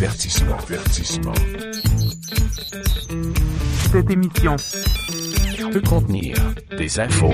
Divertissement. Cette émission peut contenir des infos,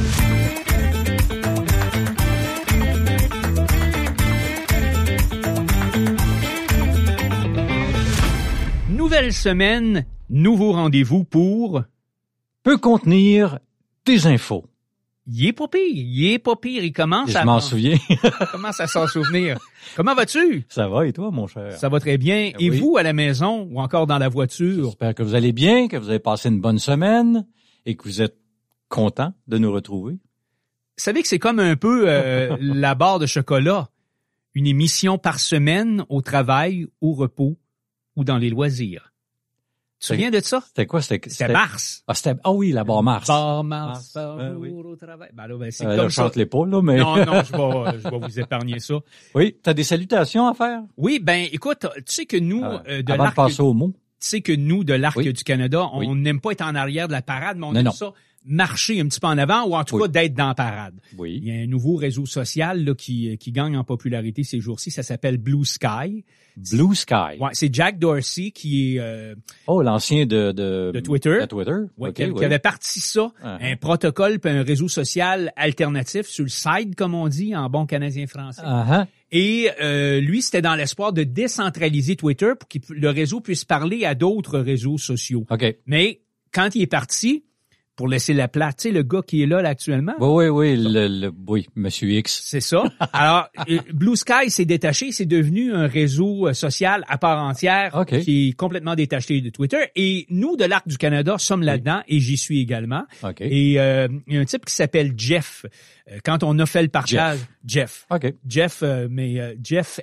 nouvelle semaine, nouveau rendez-vous pour peut contenir des infos. Il est pas pire, il commence Je m'en souviens. commence à s'en souvenir. Comment vas-tu? Ça va et toi, mon cher? Ça va très bien. Et oui. vous, à la maison ou encore dans la voiture? J'espère que vous allez bien, que vous avez passé une bonne semaine et que vous êtes content de nous retrouver. Vous savez que c'est comme un peu la barre de chocolat. Une émission par semaine au travail, au repos ou dans les loisirs. Tu te souviens de ça? C'était quoi? C'était Mars. Ah oui, la barre Mars. Barre Mars, oui. au travail. Ben là, c'est Là, comme je ça. chante l'épaule, là, mais... Non, je vais vous épargner ça. Oui, t'as des salutations à faire? Oui, ben écoute, tu sais que nous, de avant de l'Arc... passer au mot. Tu sais que nous, de l'Arc Oui. du Canada, on Oui. n'aime pas être en arrière de la parade, mais on Non, aime non. ça marcher un petit peu en avant ou en tout Oui. cas d'être dans la parade. Il Oui. y a un nouveau réseau social là, qui gagne en popularité ces jours-ci, ça s'appelle Blue Sky. Blue Sky. Ouais, c'est Jack Dorsey qui est Oh, l'ancien de Twitter. De Twitter. ouais, OK, qui oui. avait parti ça, Uh-huh. un protocole puis un réseau social alternatif sur le side, comme on dit en bon canadien français. Uh-huh. Et lui, c'était dans l'espoir de décentraliser Twitter pour que le réseau puisse parler à d'autres réseaux sociaux. OK. Mais quand il est parti, pour laisser la place, tu sais, le gars qui est là actuellement, Oui, oui, Monsieur X. c'est ça. Alors, Blue Sky s'est détaché, c'est devenu un réseau social à part entière OK. qui est complètement détaché de Twitter. Et nous, de l'Arc du Canada, sommes là-dedans et j'y suis également. OK. Et il y a un type qui s'appelle Jeff. Quand on a fait le partage, Jeff. OK. Jeff, Jeff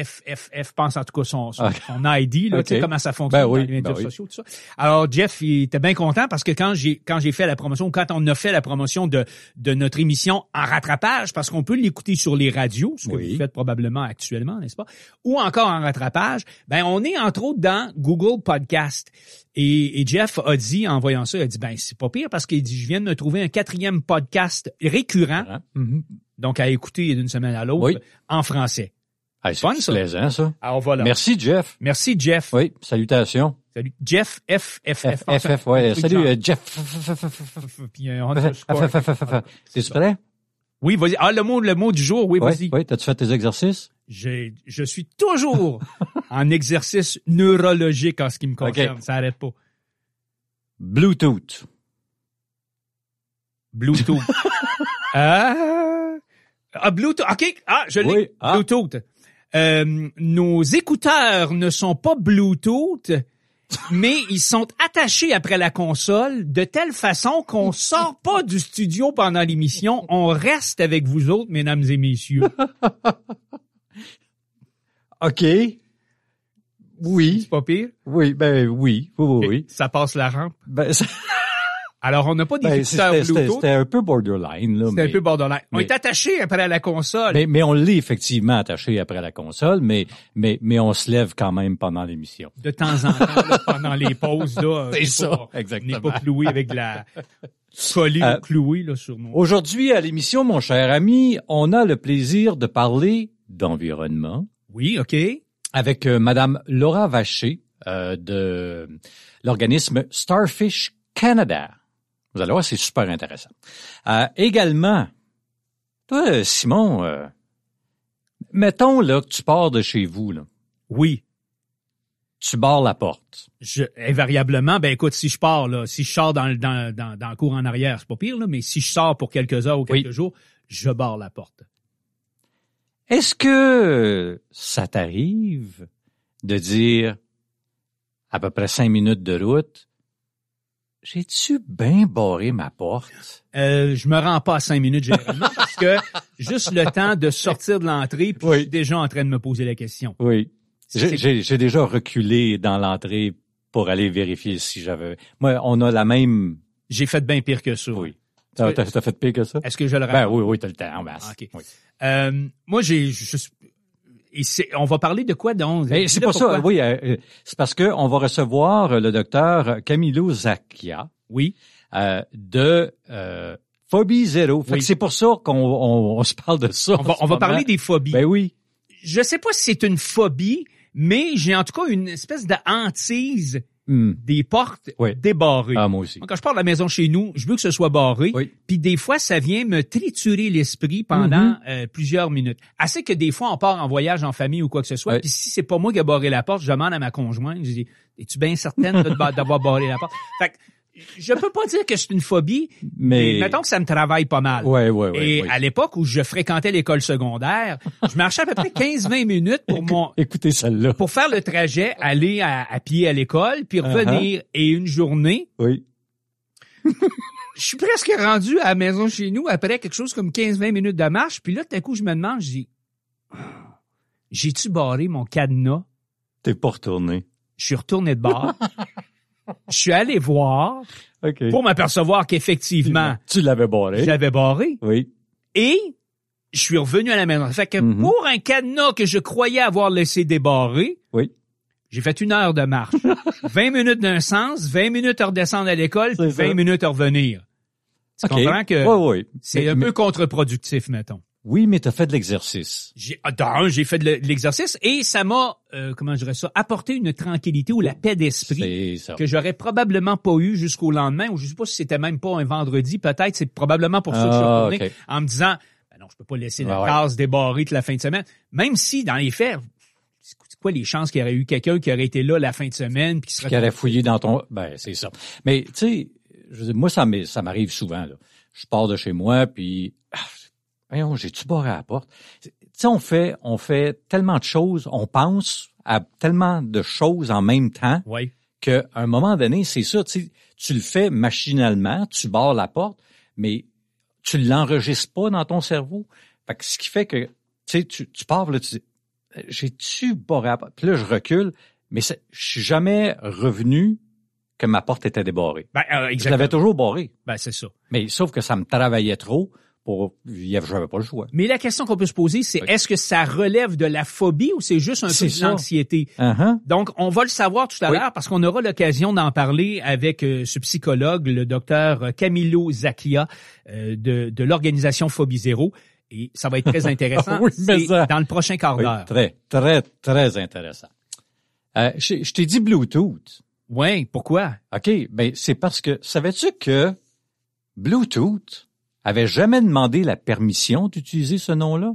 F, pense en tout cas son ID, là, OK. tu sais comment ça fonctionne Ben oui, dans les médias ben oui. sociaux, tout ça. Alors, Jeff, il était bien content parce que quand j'ai fait la promotion, quand on a fait la promotion de notre émission en rattrapage, parce qu'on peut l'écouter sur les radios, ce que Oui. vous faites probablement actuellement, n'est-ce pas? Ou encore en rattrapage, ben, on est entre autres dans Google Podcast. Et Jeff a dit, en voyant ça, il a dit, ben, c'est pas pire parce qu'il dit, je viens de me trouver un 4e podcast récurrent, Mhm. donc à écouter d'une semaine à l'autre, Oui. en français. Ah, Fun, c'est ça. plaisant, ça. Alors voilà. Merci, Jeff. Merci, Jeff. Oui, salutations. Salut. Jeff F. FF, ouais. Salut, Jeff. Puis un underscore. T'es-tu prêt? Oui, vas-y. Ah, le mot du jour, oui, vas-y. Oui, t'as-tu fait tes exercices? Je suis toujours en exercice neurologique en ce qui me concerne. OK. Ça arrête pas. Bluetooth. Bluetooth. Bluetooth. OK. Je l'ai. Oui. Ah. Bluetooth. Nos écouteurs ne sont pas Bluetooth, mais ils sont attachés après la console de telle façon qu'on sort pas du studio pendant l'émission. On reste avec vous autres, mesdames et messieurs. OK. Oui. C'est pas pire? Oui, ben oui. Oui. Ça passe la rampe. Ben, Alors, on n'a pas des écouteurs Bluetooth. c'était un peu borderline, là. C'était un peu borderline. On mais- est attaché après la console. Mais on l'est effectivement attaché après la console, mais on se lève quand même pendant l'émission. De temps en temps, là, pendant les pauses, là. C'est on n'est ça, pas- exactement. On n'est pas cloué avec de la collée ou cloué, là, sur nous. Aujourd'hui, à l'émission, mon cher ami, on a le plaisir de parler d'environnement Oui, OK. avec Madame Laura Vacher de l'organisme Starfish Canada. Vous allez voir, c'est super intéressant. Également, toi, Simon, mettons là que tu pars de chez vous, là, Oui. tu barres la porte. Invariablement, ben écoute, si je pars, là, si je sors dans le cours en arrière, c'est pas pire, là, mais si je sors pour quelques heures ou quelques jours, je barre la porte. Est-ce que ça t'arrive de dire, à peu près 5 minutes de route, j'ai-tu bien barré ma porte? Je me rends pas à 5 minutes généralement parce que juste le temps de sortir de l'entrée, puis je suis déjà en train de me poser la question. Oui. J'ai déjà reculé dans l'entrée pour aller vérifier si j'avais... Moi, on a la même... J'ai fait bien pire que ça. Oui. T'as fait pire que ça? Est-ce que je le Ben raconte? oui, t'as le temps en masse. OK. Oui. Moi, on va parler de quoi donc? Et c'est pour ça, oui, c'est parce que on va recevoir le docteur Camilo Zacchia. Oui. De Phobie Zéro. Fait Oui. que c'est pour ça qu'on se parle de ça. On va parler des phobies. Ben oui. Je sais pas si c'est une phobie, Mais j'ai en tout cas une espèce de hantise des portes Oui. débarrées. Ah, moi aussi. Quand je pars de la maison chez nous, je veux que ce soit barré. Oui. Puis des fois, ça vient me triturer l'esprit pendant plusieurs minutes. Assez que des fois, on part en voyage en famille ou quoi que ce soit. Oui. Puis si c'est pas moi qui ai barré la porte, je demande à ma conjointe, je dis, es-tu bien certaine d'avoir barré la porte? Fait que je peux pas dire que c'est une phobie, mais mettons que ça me travaille pas mal. Ouais, Et à l'époque où je fréquentais l'école secondaire, je marchais à peu près 15-20 minutes Écoutez celle-là. pour faire le trajet, aller à pied à l'école, puis revenir. Et une journée, Oui. je suis presque rendu à la maison chez nous après quelque chose comme 15-20 minutes de marche, puis là, tout à coup, je me demande, je dis, j'ai-tu barré mon cadenas? T'es pas retourné. Je suis retourné de bord. Je suis allé voir OK. pour m'apercevoir qu'effectivement, Tu l'avais barré. je l'avais barré. Oui. Et je suis revenu à la maison. Fait que pour un cadenas que je croyais avoir laissé débarrer, Oui. j'ai fait 1 heure de marche. 20 minutes d'un sens, 20 minutes à redescendre à l'école, puis C'est ça. 20 minutes à revenir. Tu comprends que Oui. c'est un peu contre-productif, mettons. Oui, mais t'as fait de l'exercice. J'ai fait de l'exercice et ça m'a, comment je dirais ça, apporté une tranquillité ou la paix d'esprit C'est ça. que j'aurais probablement pas eu jusqu'au lendemain, ou je sais pas si c'était même pas un vendredi, peut-être, c'est probablement pour ça que je suis retourné, OK. en me disant, ben non, je peux pas laisser la Ouais. case débarrée toute la fin de semaine, même si, dans les faits, c'est quoi les chances qu'il y aurait eu quelqu'un qui aurait été là la fin de semaine puis qui serait... Qui aurait fouillé dans ton... Ben, c'est ça. Mais, tu sais, je veux dire, moi, ça m'arrive souvent, là. Je pars de chez moi, puis... Voyons, j'ai-tu barré à la porte? Tu sais, on fait tellement de choses, on pense à tellement de choses en même temps Oui. qu'à un moment donné, c'est ça, tu le fais machinalement, tu barres la porte, mais tu l'enregistres pas dans ton cerveau. Fait que ce qui fait que, tu pars, là, tu dis, j'ai-tu barré à la porte? Puis là, je recule, mais je suis jamais revenu que ma porte était débarrée. Ben, Je exactement. l'avais toujours barrée. Ben, c'est ça. Mais sauf que ça me travaillait trop j'avais pas le choix. Mais la question qu'on peut se poser, c'est Oui. est-ce que ça relève de la phobie ou c'est juste un peu C'est de ça. l'anxiété? Uh-huh. Donc, on va le savoir tout à Oui. l'heure parce qu'on aura l'occasion d'en parler avec ce psychologue, le docteur Camilo Zacchia de l'organisation Phobie Zéro. Et ça va être très intéressant. Oui, mais C'est ça- dans le prochain quart Oui, d'heure. très, très, très intéressant. Je t'ai dit Bluetooth. Oui, pourquoi? OK, ben c'est parce que, savais-tu que Bluetooth avait jamais demandé la permission d'utiliser ce nom-là?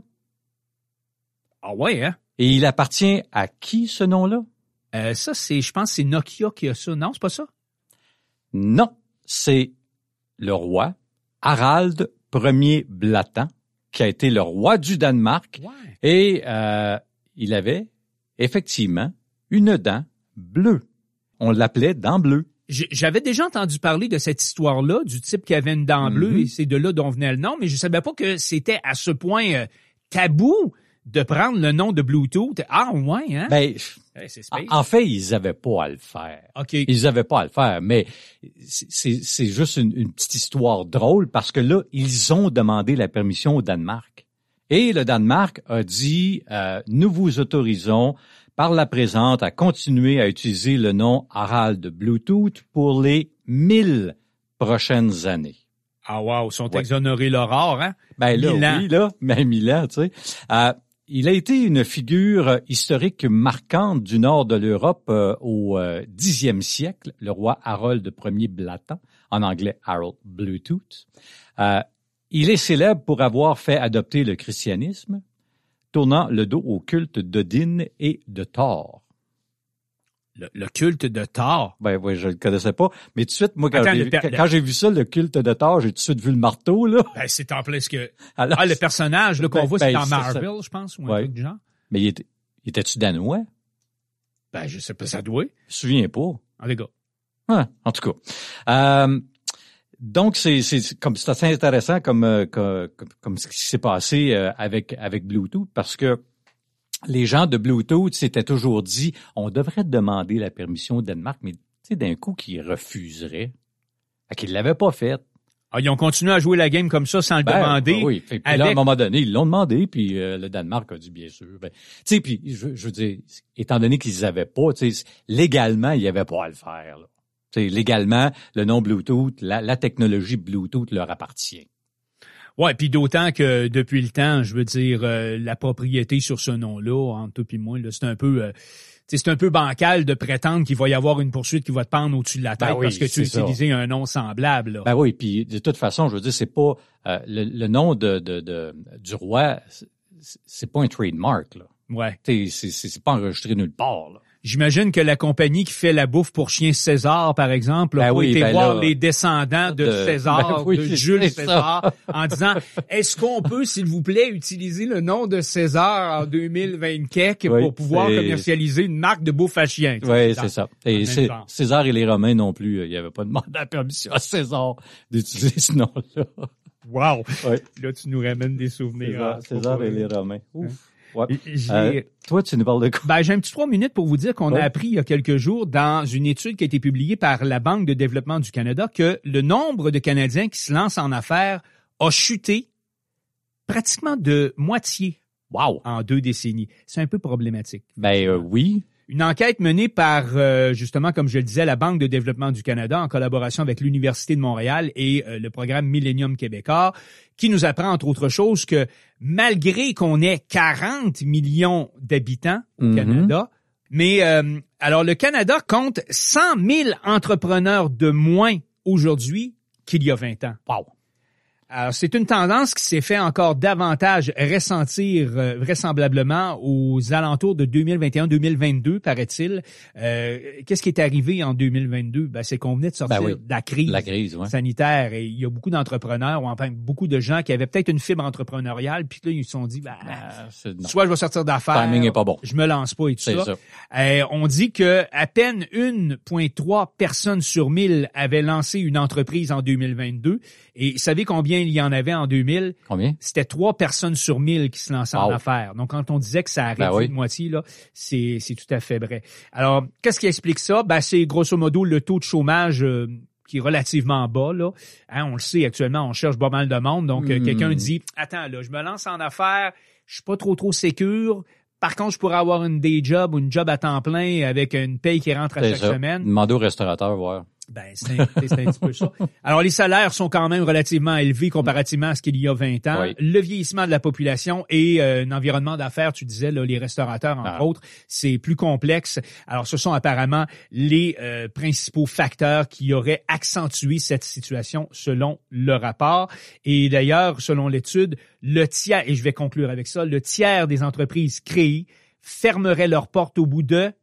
Ah ouais, hein? Et il appartient à qui, ce nom-là? Ça, je pense que c'est Nokia qui a ça. Non, c'est pas ça? Non, c'est le roi Harald Ier Blattans, qui a été le roi du Danemark. Ouais. Et il avait effectivement une dent bleue. On l'appelait dent bleue. J'avais déjà entendu parler de cette histoire-là, du type qui avait une dent bleue, et c'est de là dont venait le nom, mais je savais pas que c'était à ce point tabou de prendre le nom de Bluetooth. Ah ouais, hein? Ben, C'est space. en fait, ils avaient pas à le faire. OK. Ils avaient pas à le faire, mais c'est juste une petite histoire drôle parce que là, ils ont demandé la permission au Danemark. Et le Danemark a dit, nous vous autorisons par la présente à continuer à utiliser le nom Harald Bluetooth pour les 1000 prochaines années. Ah wow, ils sont Ouais. exonérés l'aurore, hein? Ben là, 1000 ans. oui, là, mais 1000 ans, tu sais. Il a été une figure historique marquante du nord de l'Europe au 10e siècle, le roi Harold Ier Blattans, en anglais Harold Bluetooth. Il est célèbre pour avoir fait adopter le christianisme, tournant le dos au culte d'Odin et de Thor. Le culte de Thor. Ben oui, je le connaissais pas, mais tout de suite, moi, Attends, quand j'ai vu ça, le culte de Thor, j'ai tout de suite vu le marteau, là. Ben, c'est en plein ce que... Alors, Ah, le personnage là, qu'on Ben, voit, c'est ben, dans c'est ça. Marvel, je pense, ou un Ouais. truc du genre. mais était-tu danois? Ben, je sais pas, ça doit. Je me souviens pas. En les gars. Ouais, en tout cas. Donc, c'est assez intéressant comme ce qui s'est passé avec Bluetooth parce que les gens de Bluetooth s'étaient toujours dit on devrait demander la permission au Danemark, mais tu sais, d'un coup, qu'ils refuseraient. Fait qu'ils l'avaient pas fait. Ah, ils ont continué à jouer la game comme ça sans le demander. Ben oui. Puis là, à un moment donné, ils l'ont demandé, puis le Danemark a dit bien sûr. Ben, tu sais, puis je veux dire, étant donné qu'ils avaient pas, tu sais, légalement, ils n'avaient pas à le faire, là. T'sais, légalement, le nom Bluetooth, la technologie Bluetooth leur appartient. Ouais, puis d'autant que depuis le temps, je veux dire, la propriété sur ce nom-là, entre toi et moi, là, c'est un peu bancal de prétendre qu'il va y avoir une poursuite qui va te pendre au-dessus de la tête parce que tu utilisais un nom semblable. Là. Ben oui, puis de toute façon, je veux dire, c'est pas le nom du roi, c'est pas un trademark là. Ouais. C'est pas enregistré nulle part là. J'imagine que la compagnie qui fait la bouffe pour chien César, par exemple, a été voir les descendants de César, de Jules César, en disant, est-ce qu'on peut, s'il vous plaît, utiliser le nom de César en 2024 pour pouvoir commercialiser une marque de bouffe à chien? Oui, c'est ça. Et César et les Romains non plus, il n'y avait pas demandé la permission à César d'utiliser ce nom-là. Wow! Ouais. Là, tu nous ramènes des souvenirs. César et les Romains. Ouf. Ouais. Toi, tu nous parles de quoi? J'ai un petit 3 minutes pour vous dire qu'on a appris il y a quelques jours dans une étude qui a été publiée par la Banque de développement du Canada que le nombre de Canadiens qui se lancent en affaires a chuté pratiquement de moitié en 2 décennies. C'est un peu problématique. Oui. Une enquête menée par, justement, comme je le disais, la Banque de développement du Canada en collaboration avec l'Université de Montréal et le programme Millennium Québécois, qui nous apprend, entre autres choses, que malgré qu'on ait 40 millions d'habitants au Canada, mais alors le Canada compte 100 000 entrepreneurs de moins aujourd'hui qu'il y a 20 ans. Wow! Alors, c'est une tendance qui s'est fait encore davantage ressentir vraisemblablement aux alentours de 2021-2022, paraît-il. Qu'est-ce qui est arrivé en 2022? C'est qu'on venait de sortir de la crise sanitaire et il y a beaucoup d'entrepreneurs ou enfin beaucoup de gens qui avaient peut-être une fibre entrepreneuriale puis là, ils se sont dit, soit je vais sortir d'affaires, timing est pas bon. Je me lance pas et tout ça. On dit que à peine 1,3 personnes sur 1000 avaient lancé une entreprise en 2022 et savez combien il y en avait en 2000? Combien? C'était 3 personnes sur 1000 qui se lançaient en affaires. Donc, quand on disait que ça a réduit de moitié, là, c'est tout à fait vrai. Alors, qu'est-ce qui explique ça? C'est grosso modo le taux de chômage qui est relativement bas, là. On le sait, actuellement, on cherche pas mal de monde. Donc, quelqu'un dit, attends, là, je me lance en affaires, je suis pas trop sécure. Par contre, je pourrais avoir une day job ou une job à temps plein avec une paye qui rentre à chaque semaine. Demander au restaurateur, voir. C'est un petit peu ça. Alors, les salaires sont quand même relativement élevés comparativement à ce qu'il y a 20 ans. Oui. Le vieillissement de la population et un environnement d'affaires, tu disais, là, les restaurateurs, entre autres, c'est plus complexe. Alors, ce sont apparemment les principaux facteurs qui auraient accentué cette situation selon le rapport. Et d'ailleurs, selon l'étude, le tiers, et je vais conclure avec ça, le tiers des entreprises créées fermeraient leurs portes au bout de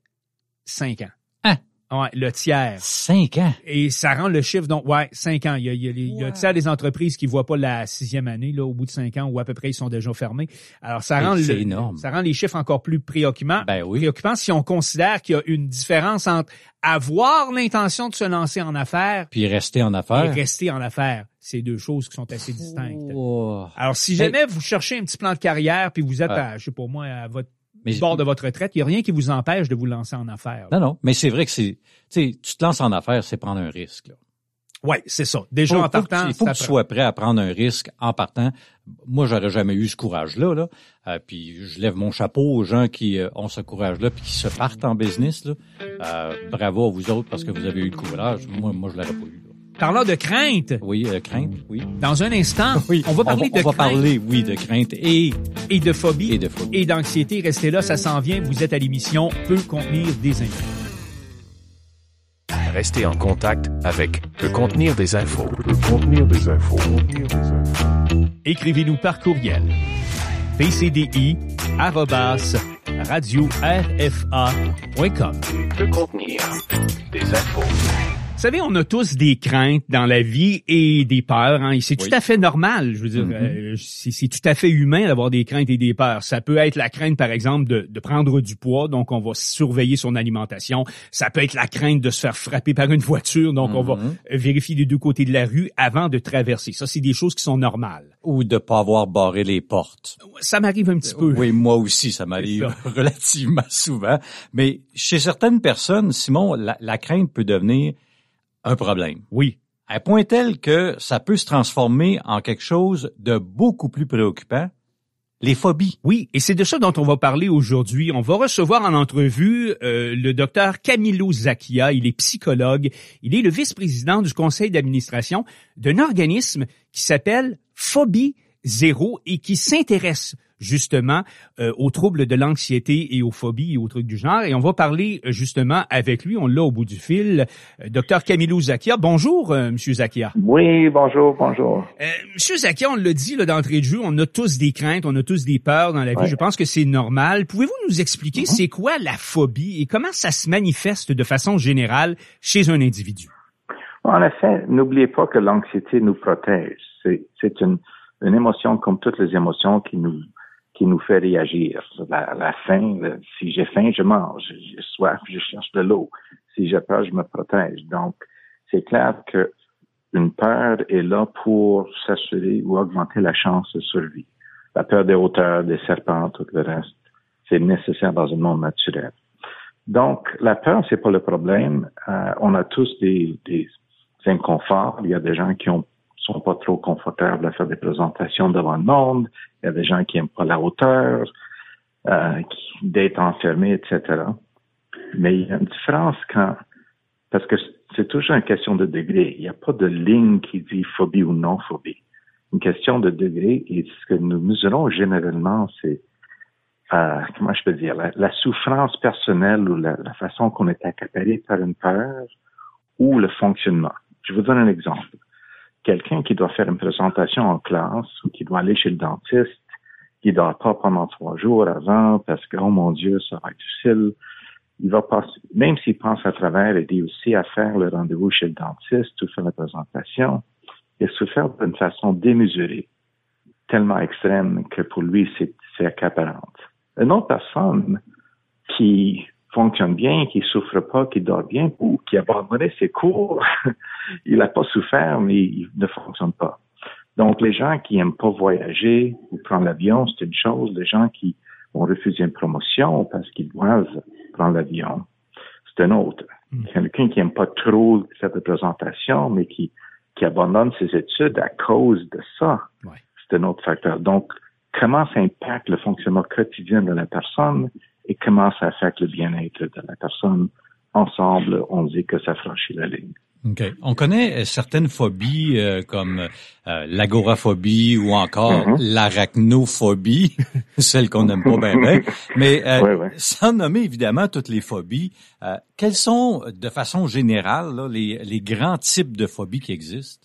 5 ans. Ouais, le tiers. 5 ans. Et ça rend le chiffre, donc, 5 ans. Il y a le tiers des entreprises qui voient pas la 6e année, là, au bout de 5 ans, ou à peu près, ils sont déjà fermés. Alors, ça rend énorme. Ça rend les chiffres encore plus préoccupants. Préoccupants si on considère qu'il y a une différence entre avoir l'intention de se lancer en affaires. Puis rester en affaires. Et rester en affaires. C'est 2 choses qui sont assez distinctes. Alors, si jamais vous cherchez un petit plan de carrière, puis vous êtes à, je sais pas moi, à votre bord de votre retraite, il n'y a rien qui vous empêche de vous lancer en affaires. Non, mais c'est vrai que tu te lances en affaires, c'est prendre un risque, là. Oui, c'est ça. Déjà en partant, il faut que tu sois prêt à prendre un risque en partant. Moi, j'aurais jamais eu ce courage-là, là. Puis je lève mon chapeau aux gens qui ont ce courage-là puis qui se partent en business, là. Bravo à vous autres parce que vous avez eu le courage. Moi, je l'aurais pas eu, là. Parlant de crainte. Oui, crainte, oui. Dans un instant, on va parler de crainte. On va parler, oui, de crainte et de phobie. Et d'anxiété. Restez là, ça s'en vient. Vous êtes à l'émission Peut contenir des infos. Restez en contact avec Peut contenir des infos. Écrivez-nous par courriel. pcdi@radio-rfa.com. Peut contenir des infos. Vous savez, on a tous des craintes dans la vie et des peurs, hein, et c'est tout à fait normal. Je veux dire, c'est tout à fait humain d'avoir des craintes et des peurs. Ça peut être la crainte, par exemple, de prendre du poids, donc on va surveiller son alimentation. Ça peut être la crainte de se faire frapper par une voiture, donc on va vérifier les 2 côtés de la rue avant de traverser. Ça, c'est des choses qui sont normales. Ou de pas avoir barré les portes. Ça m'arrive un petit peu. Oui, moi aussi, ça m'arrive relativement souvent. Mais chez certaines personnes, Simon, la crainte peut devenir un problème. Oui. À un point tel que ça peut se transformer en quelque chose de beaucoup plus préoccupant les phobies. Oui, et c'est de ça dont on va parler aujourd'hui. On va recevoir en entrevue le docteur Camilo Zacchia. Il est psychologue. Il est le vice-président du conseil d'administration d'un organisme qui s'appelle Phobie Zéro et qui s'intéresse justement aux troubles de l'anxiété et aux phobies et aux trucs du genre. Et on va parler justement avec lui. On l'a au bout du fil. Docteur Camilo Zacchia. Bonjour, Monsieur Zacchia. Oui, bonjour. Monsieur Zacchia, on l'a dit là, d'entrée de jeu, on a tous des craintes, on a tous des peurs dans la vie. Ouais. Je pense que c'est normal. Pouvez-vous nous expliquer c'est quoi la phobie et comment ça se manifeste de façon générale chez un individu? En effet, n'oubliez pas que l'anxiété nous protège. C'est une émotion comme toutes les émotions qui nous fait réagir. La faim, si j'ai faim, je mange. J'ai soif, je cherche de l'eau. Si j'ai peur, je me protège. Donc, c'est clair que une peur est là pour s'assurer ou augmenter la chance de survie. La peur des hauteurs, des serpents, tout le reste, c'est nécessaire dans un monde naturel. Donc, la peur, c'est pas le problème. On a tous des inconforts. Il y a des gens qui sont pas trop confortables à faire des présentations devant le monde. Il y a des gens qui aiment pas la hauteur, d'être enfermés, etc. Mais il y a une différence parce que c'est toujours une question de degré. Il n'y a pas de ligne qui dit phobie ou non phobie. Une question de degré et ce que nous mesurons généralement, c'est, comment je peux dire, la souffrance personnelle ou la façon qu'on est accaparé par une peur ou le fonctionnement. Je vous donne un exemple. Quelqu'un qui doit faire une présentation en classe ou qui doit aller chez le dentiste, qui dort pas pendant 3 jours avant parce que, oh mon Dieu, ça va être difficile. Il va passer, même s'il pense à travers et réussit à faire le rendez-vous chez le dentiste ou faire la présentation, il se fait d'une façon démesurée, tellement extrême que pour lui, c'est accaparante. Une autre personne qui fonctionne bien, qui souffre pas, qui dort bien ou qui a abandonné ses cours, il n'a pas souffert, mais il ne fonctionne pas. Donc, les gens qui aiment pas voyager ou prendre l'avion, c'est une chose. Les gens qui vont refuser une promotion parce qu'ils doivent prendre l'avion, c'est un autre. Quelqu'un qui aime pas trop cette présentation, mais qui abandonne ses études à cause de ça, c'est un autre facteur. Donc, comment ça impacte le fonctionnement quotidien de la personne et comment ça affecte le bien-être de la personne? Ensemble, on dit que ça franchit la ligne. Okay. On connaît certaines phobies comme l'agoraphobie ou encore l'arachnophobie, celle qu'on n'aime pas bien, mais sans nommer évidemment toutes les phobies, quels sont de façon générale là, les grands types de phobies qui existent?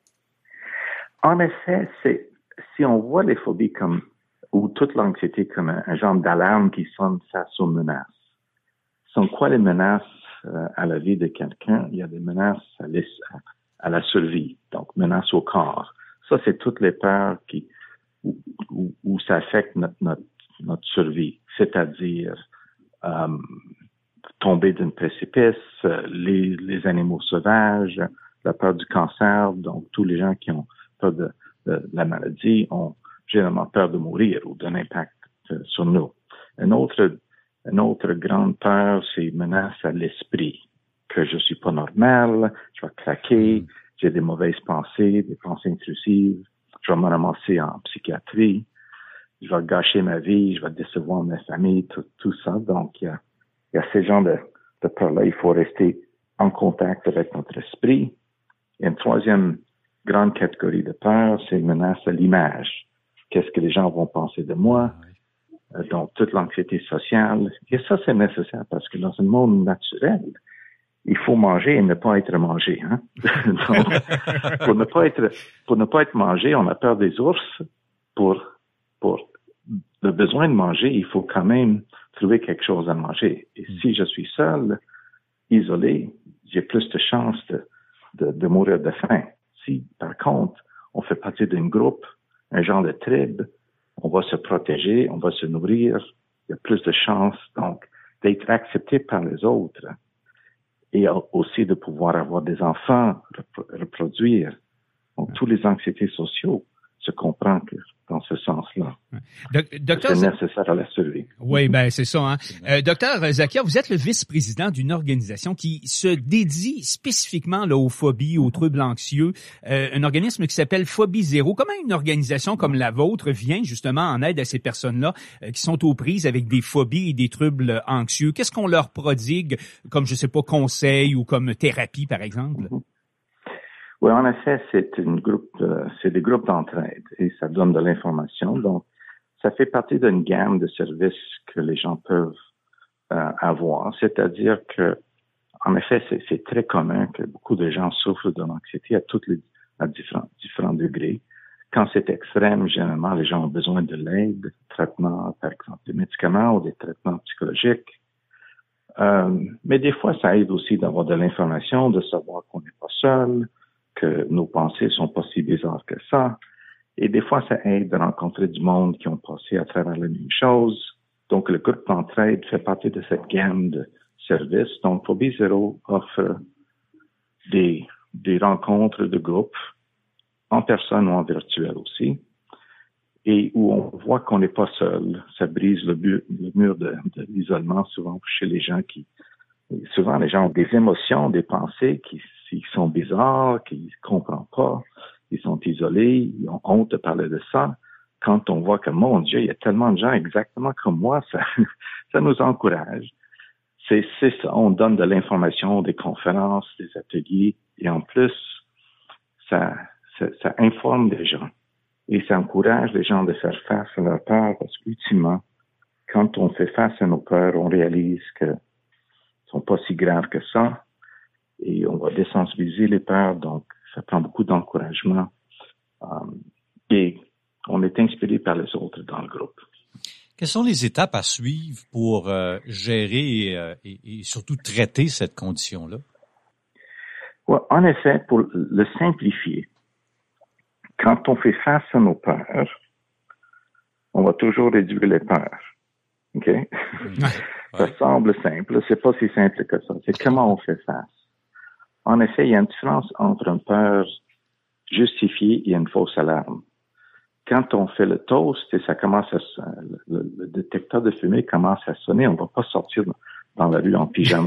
En effet, si on voit les phobies ou toute l'anxiété comme un genre d'alarme qui sonne face aux menaces. Sont quoi les menaces à la vie de quelqu'un? Il y a des menaces à la survie, donc menaces au corps. Ça, c'est toutes les peurs où ça affecte notre survie, c'est-à-dire tomber d'un précipice, les animaux sauvages, la peur du cancer, donc tous les gens qui ont peur de la maladie ont généralement peur de mourir ou d'un impact sur nous. Une autre grande peur, c'est menace à l'esprit, que je suis pas normal, je vais craquer, j'ai des mauvaises pensées, des pensées intrusives, je vais me ramasser en psychiatrie, je vais gâcher ma vie, je vais décevoir ma famille, tout ça. Donc, il y a ces genres de peurs-là. Il faut rester en contact avec notre esprit. Et une troisième grande catégorie de peur, c'est menace à l'image. Qu'est-ce que les gens vont penser de moi? Donc, toute l'anxiété sociale. Et ça, c'est nécessaire parce que dans un monde naturel, il faut manger et ne pas être mangé. Hein? Donc, pour ne pas être mangé, on a peur des ours. Pour le besoin de manger, il faut quand même trouver quelque chose à manger. Et si je suis seul, isolé, j'ai plus de chances de mourir de faim. Si, par contre, on fait partie d'un groupe, un genre de tribe, on va se protéger, on va se nourrir, il y a plus de chances, donc, d'être accepté par les autres et aussi de pouvoir avoir des enfants, reproduire. Donc, tous les anxiétés sociaux se comprend que dans ce sens-là, Docteur, c'est nécessaire à la survie. Oui, ben c'est ça. Hein? Docteur Zakia, vous êtes le vice-président d'une organisation qui se dédie spécifiquement là, aux phobies, aux troubles anxieux, un organisme qui s'appelle Phobie Zéro. Comment une organisation comme la vôtre vient justement en aide à ces personnes-là qui sont aux prises avec des phobies et des troubles anxieux? Qu'est-ce qu'on leur prodigue comme, je sais pas, conseils ou comme thérapie, par exemple? Oui, en effet, c'est des groupes d'entraide et ça donne de l'information. Donc, ça fait partie d'une gamme de services que les gens peuvent avoir. C'est-à-dire que, en effet, c'est très commun que beaucoup de gens souffrent de l'anxiété à différents degrés. Quand c'est extrême, généralement, les gens ont besoin de l'aide, de traitements, par exemple, des médicaments ou des traitements psychologiques. Mais des fois, ça aide aussi d'avoir de l'information, de savoir qu'on n'est pas seul, que nos pensées sont pas si bizarres que ça. Et des fois, ça aide de rencontrer du monde qui ont passé à travers les mêmes choses. Donc, le groupe d'entraide fait partie de cette gamme de services. Donc, Phobie Zéro offre des rencontres de groupe, en personne ou en virtuel aussi, et où on voit qu'on n'est pas seul. Ça brise le mur de l'isolement, souvent chez les gens souvent les gens ont des émotions, des pensées qui sont bizarres, qu'ils ne comprennent pas, ils sont isolés, ils ont honte de parler de ça. Quand on voit que, mon Dieu, il y a tellement de gens exactement comme moi, ça nous encourage. C'est ça, on donne de l'information, des conférences, des ateliers, et en plus, ça informe les gens. Et ça encourage les gens de faire face à leurs peurs, parce qu'ultimement, quand on fait face à nos peurs, on réalise que sont pas si graves que ça, et on va désensibiliser les peurs, donc ça prend beaucoup d'encouragement. Et on est inspiré par les autres dans le groupe. Quelles sont les étapes à suivre pour gérer et surtout traiter cette condition-là? Ouais, en effet, pour le simplifier, quand on fait face à nos peurs, on va toujours réduire les peurs. OK? Ça semble simple, c'est pas si simple que ça. C'est comment on fait face. En effet, il y a une différence entre une peur justifiée et une fausse alarme. Quand on fait le toast et ça commence le détecteur de fumée commence à sonner, on va pas sortir dans la rue en pyjama.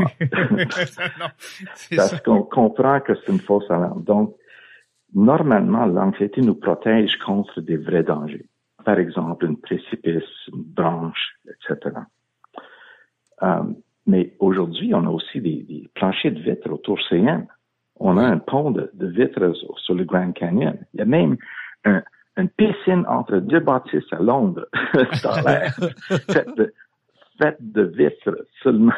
Parce qu'on comprend que c'est une fausse alarme. Donc, normalement, l'anxiété nous protège contre des vrais dangers. Par exemple, une précipice, une branche, etc. Mais aujourd'hui, on a aussi des planchers de vitres autour CN. On a un pont de vitres sur le Grand Canyon. Il y a même une piscine entre deux bâtisses à Londres dans l'air, faite de vitres seulement.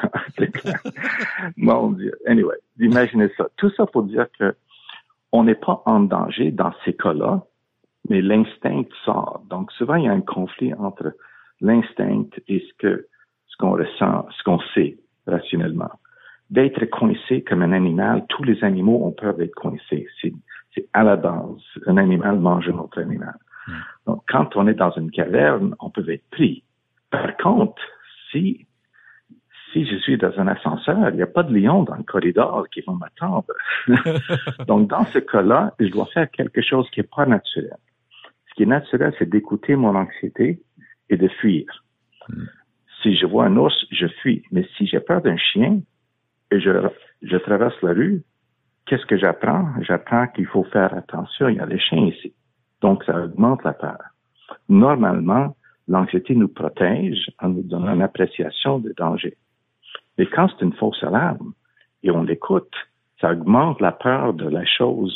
Mon Dieu. Anyway, imaginez ça. Tout ça pour dire que on n'est pas en danger dans ces cas-là, mais l'instinct sort. Donc souvent, il y a un conflit entre l'instinct et ce qu'on ressent, ce qu'on sait rationnellement. D'être coincé comme un animal, tous les animaux ont peur d'être coincés. C'est à la base. Un animal mange un autre animal. Donc, quand on est dans une caverne, on peut être pris. Par contre, si je suis dans un ascenseur, il n'y a pas de lion dans le corridor qui vont m'attendre. Donc, dans ce cas-là, je dois faire quelque chose qui n'est pas naturel. Ce qui est naturel, c'est d'écouter mon anxiété et de fuir. Si je vois un ours, je fuis. Mais si j'ai peur d'un chien et je traverse la rue, qu'est-ce que j'apprends? J'apprends qu'il faut faire attention, il y a des chiens ici. Donc, ça augmente la peur. Normalement, l'anxiété nous protège en nous donnant une appréciation des dangers. Mais quand c'est une fausse alarme et on l'écoute, ça augmente la peur de la chose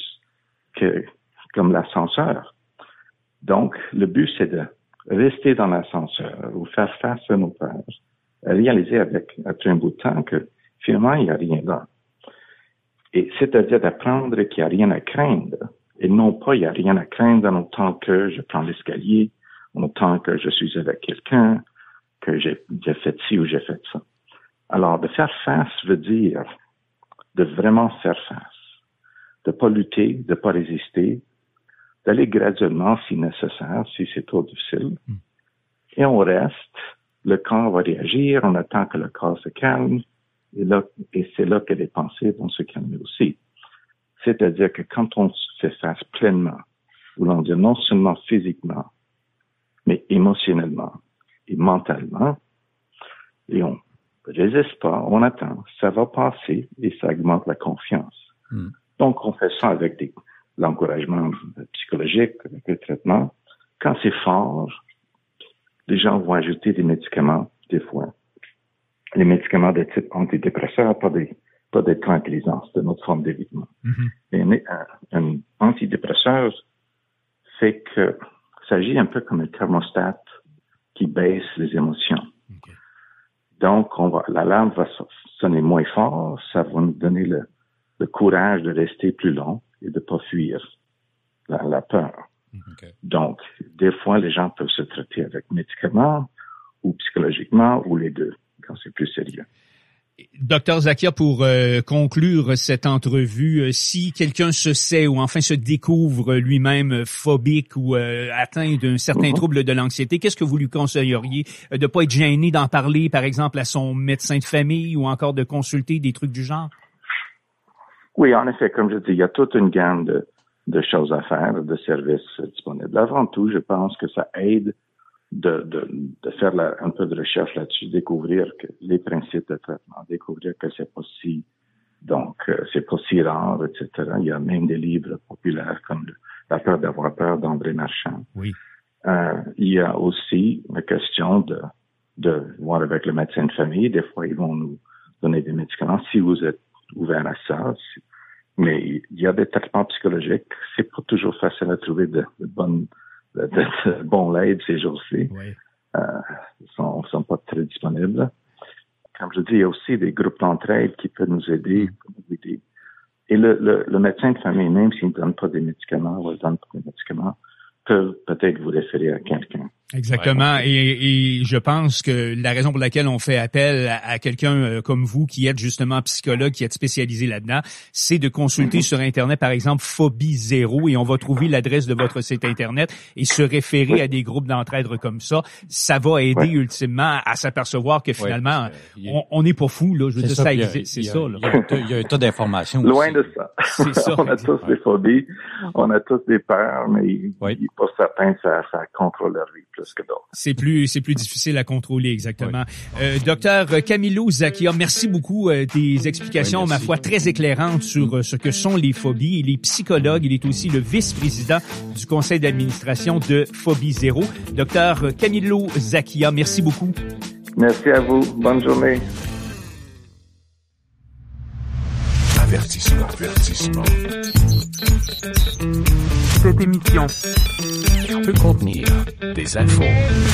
comme l'ascenseur. Donc, le but, c'est de rester dans l'ascenseur ou faire face à nos peurs, réaliser après un bout de temps que finalement, il n'y a rien là. Et c'est-à-dire d'apprendre qu'il n'y a rien à craindre. Et non pas, il n'y a rien à craindre en autant que je prends l'escalier, en autant que je suis avec quelqu'un, que j'ai fait ci ou j'ai fait ça. Alors, de faire face veut dire de vraiment faire face, de pas lutter, de pas résister, d'aller graduellement si nécessaire, si c'est trop difficile. Et on reste, le corps va réagir, on attend que le corps se calme, et c'est là que les pensées vont se calmer aussi. C'est-à-dire que quand on se fait face pleinement voulant dire non seulement physiquement, mais émotionnellement et mentalement. Et on résiste pas, on attend, ça va passer et ça augmente la confiance. Donc, on fait ça avec l'encouragement psychologique, avec le traitement. Quand c'est fort, les gens vont ajouter des médicaments, des fois. Les médicaments de type antidépresseur, pas des tranquillisants, c'est une autre forme d'évitement. Un antidépresseur fait que ça agit un peu comme un thermostat qui baisse les émotions. Okay. Donc, l'alarme va sonner moins fort, ça va nous donner le courage de rester plus long et de pas fuir la peur. Okay. Donc, des fois, les gens peuvent se traiter avec médicaments ou psychologiquement ou les deux, quand c'est plus sérieux. Docteur Zakia, pour conclure cette entrevue, si quelqu'un se sait ou enfin se découvre lui-même phobique ou atteint d'un certain trouble de l'anxiété, qu'est-ce que vous lui conseilleriez? De pas être gêné d'en parler, par exemple, à son médecin de famille ou encore de consulter des trucs du genre? Oui, en effet, comme je dis, il y a toute une gamme de choses à faire, de services disponibles. Avant tout, je pense que ça aide de faire un peu de recherche là-dessus, découvrir que les principes de traitement, découvrir que c'est pas si rare, etc. Il y a même des livres populaires comme La peur d'avoir peur d'André Marchand. Oui. Il y a aussi la question de voir avec le médecin de famille. Des fois, ils vont nous donner des médicaments si vous êtes ouvert à ça. Mais il y a des traitements psychologiques. C'est pas toujours facile à trouver de bons aides ces jours-ci. Oui. Ils sont pas très disponibles. Comme je dis, il y a aussi des groupes d'entraide qui peuvent nous aider. Et le médecin de famille, même s'il ne donne pas des médicaments ou il donne pas des médicaments, peuvent peut-être vous référer à quelqu'un. Exactement. Ouais. Et je pense que la raison pour laquelle on fait appel à quelqu'un comme vous, qui êtes justement psychologue, qui êtes spécialisé là-dedans, c'est de consulter sur Internet, par exemple, Phobie Zéro, et on va trouver l'adresse de votre site Internet et se référer à des groupes d'entraide comme ça. Ça va aider ultimement à s'apercevoir que finalement, on n'est pas fou, là. Je veux dire, ça existe. C'est ça, là. Il y a un tas d'informations. Loin de ça. C'est ça. On a tous des phobies, on a tous des peurs, mais pour certains, ça contrôle leur vie plus que d'autres. C'est plus difficile à contrôler, exactement. Docteur Camilo Zakia, merci beaucoup des explications, ma foi, très éclairantes sur ce que sont les phobies. Il est psychologue, il est aussi le vice-président du conseil d'administration de Phobie Zéro. Docteur Camilo Zakia, merci beaucoup. Merci à vous. Bonne journée. Avertissement. Cette émission peut contenir des infos.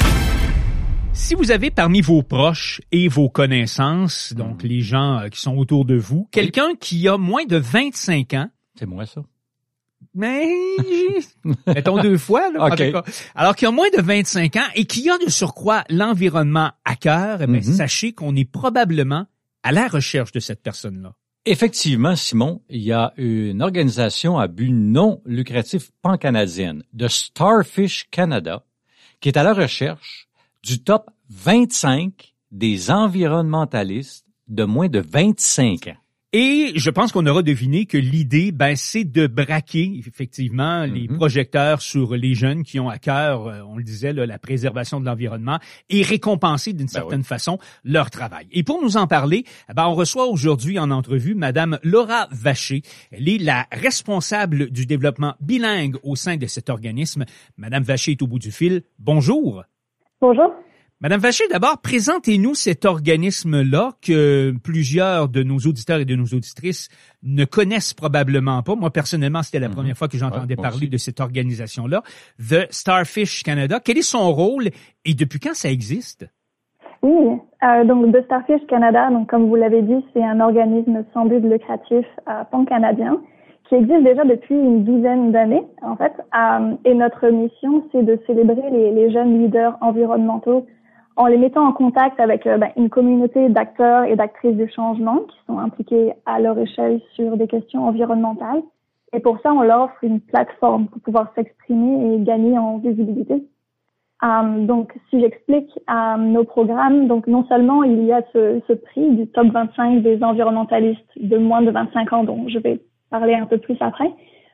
Si vous avez parmi vos proches et vos connaissances, donc les gens qui sont autour de vous, quelqu'un qui a moins de 25 ans... C'est moi, ça. Mais, mettons 2 fois, là. Okay. Alors, qui a moins de 25 ans et qui a de surcroît l'environnement à cœur, sachez qu'on est probablement à la recherche de cette personne-là. Effectivement, Simon, il y a une organisation à but non lucratif pan-canadienne, de Starfish Canada, qui est à la recherche du top 25 des environnementalistes de moins de 25 ans. Et je pense qu'on aura deviné que l'idée, c'est de braquer effectivement les projecteurs sur les jeunes qui ont à cœur, on le disait, là, la préservation de l'environnement et récompenser d'une certaine façon leur travail. Et pour nous en parler, on reçoit aujourd'hui en entrevue Madame Laura Vacher. Elle est la responsable du développement bilingue au sein de cet organisme. Madame Vacher est au bout du fil. Bonjour. Bonjour. Madame Vacher, d'abord, présentez-nous cet organisme-là que plusieurs de nos auditeurs et de nos auditrices ne connaissent probablement pas. Moi, personnellement, c'était la première fois que j'entendais parler de cette organisation-là, The Starfish Canada. Quel est son rôle et depuis quand ça existe? Oui, donc The Starfish Canada, donc comme vous l'avez dit, c'est un organisme sans but lucratif pan-canadien qui existe déjà depuis une douzaine d'années, en fait. Et notre mission, c'est de célébrer les jeunes leaders environnementaux en les mettant en contact avec une communauté d'acteurs et d'actrices du changement qui sont impliqués à leur échelle sur des questions environnementales. Et pour ça, on leur offre une plateforme pour pouvoir s'exprimer et gagner en visibilité. Donc, si j'explique nos programmes, donc non seulement il y a ce prix du top 25 des environnementalistes de moins de 25 ans, dont je vais parler un peu plus après,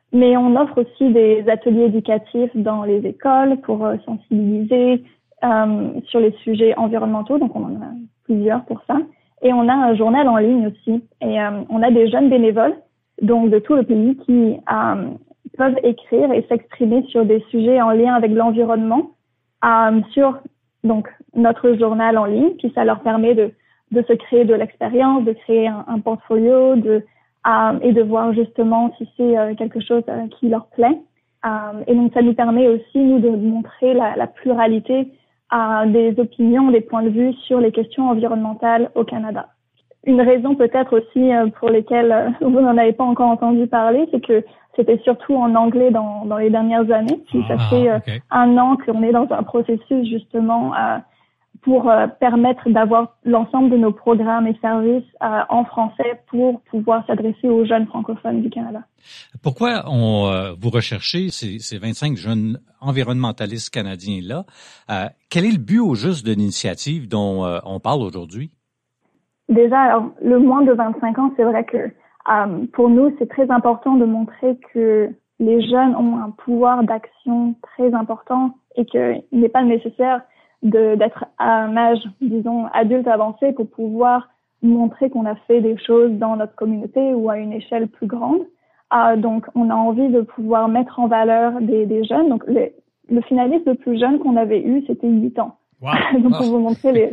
Mais on offre aussi des ateliers éducatifs dans les écoles pour sensibiliser sur les sujets environnementaux. Donc, on en a plusieurs pour ça. Et on a un journal en ligne aussi. Et on a des jeunes bénévoles, donc de tout le pays, qui peuvent écrire et s'exprimer sur des sujets en lien avec l'environnement sur donc notre journal en ligne. Puis ça leur permet de se créer de l'expérience, de créer un portfolio, et de voir justement si c'est quelque chose qui leur plaît. Et donc, ça nous permet aussi, nous, de montrer la pluralité des opinions, des points de vue sur les questions environnementales au Canada. Une raison peut-être aussi pour lesquelles vous n'en avez pas encore entendu parler, c'est que c'était surtout en anglais dans les dernières années. Puis ça fait okay. 1 an qu'on est dans un processus justement pour permettre d'avoir l'ensemble de nos programmes et services en français pour pouvoir s'adresser aux jeunes francophones du Canada. Pourquoi vous recherchez ces 25 jeunes environnementalistes canadiens-là? Quel est le but au juste de l'initiative dont on parle aujourd'hui? Déjà, alors, le moins de 25 ans, c'est vrai que pour nous, c'est très important de montrer que les jeunes ont un pouvoir d'action très important et qu'il n'est pas nécessaire d'être à un âge, disons, adulte avancé pour pouvoir montrer qu'on a fait des choses dans notre communauté ou à une échelle plus grande. Donc, on a envie de pouvoir mettre en valeur des jeunes. Donc, le finaliste le plus jeune qu'on avait eu, c'était 8 ans. Wow. Donc, pour vous montrer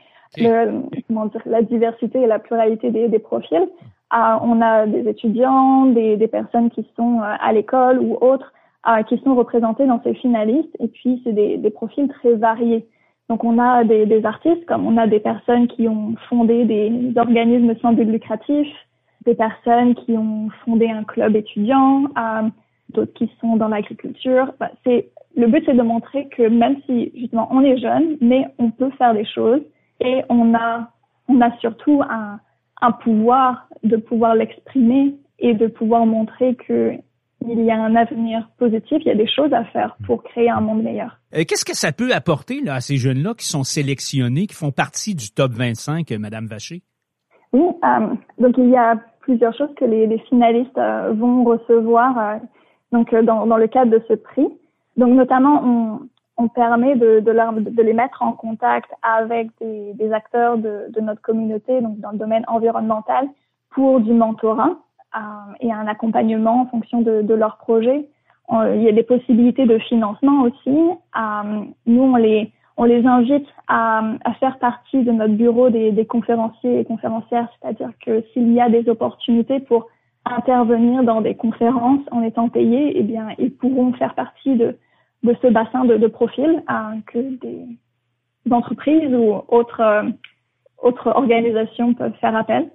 la diversité et la pluralité des profils. On a des étudiants, des personnes qui sont à l'école ou autres, qui sont représentées dans ces finalistes. Et puis, c'est des profils très variés. Donc, on a des artistes, comme on a des personnes qui ont fondé des organismes sans but lucratif, des personnes qui ont fondé un club étudiant, d'autres qui sont dans l'agriculture. Le but, c'est de montrer que même si, justement, on est jeune, mais on peut faire des choses et on a surtout un pouvoir de pouvoir l'exprimer et de pouvoir montrer que il y a un avenir positif, il y a des choses à faire pour créer un monde meilleur. Qu'est-ce que ça peut apporter là, à ces jeunes-là qui sont sélectionnés, qui font partie du top 25, Madame Vacher? Oui, donc il y a plusieurs choses que les finalistes vont recevoir donc dans le cadre de ce prix. Donc notamment, on permet de les mettre en contact avec des acteurs de notre communauté, donc dans le domaine environnemental, pour du mentorat et un accompagnement en fonction de leur projet. Il y a des possibilités de financement aussi. Nous, on les invite à faire partie de notre bureau des conférenciers et conférencières, c'est-à-dire que s'il y a des opportunités pour intervenir dans des conférences en étant payés, eh bien, ils pourront faire partie de ce bassin de profils que des entreprises ou autres organisations peuvent faire appel.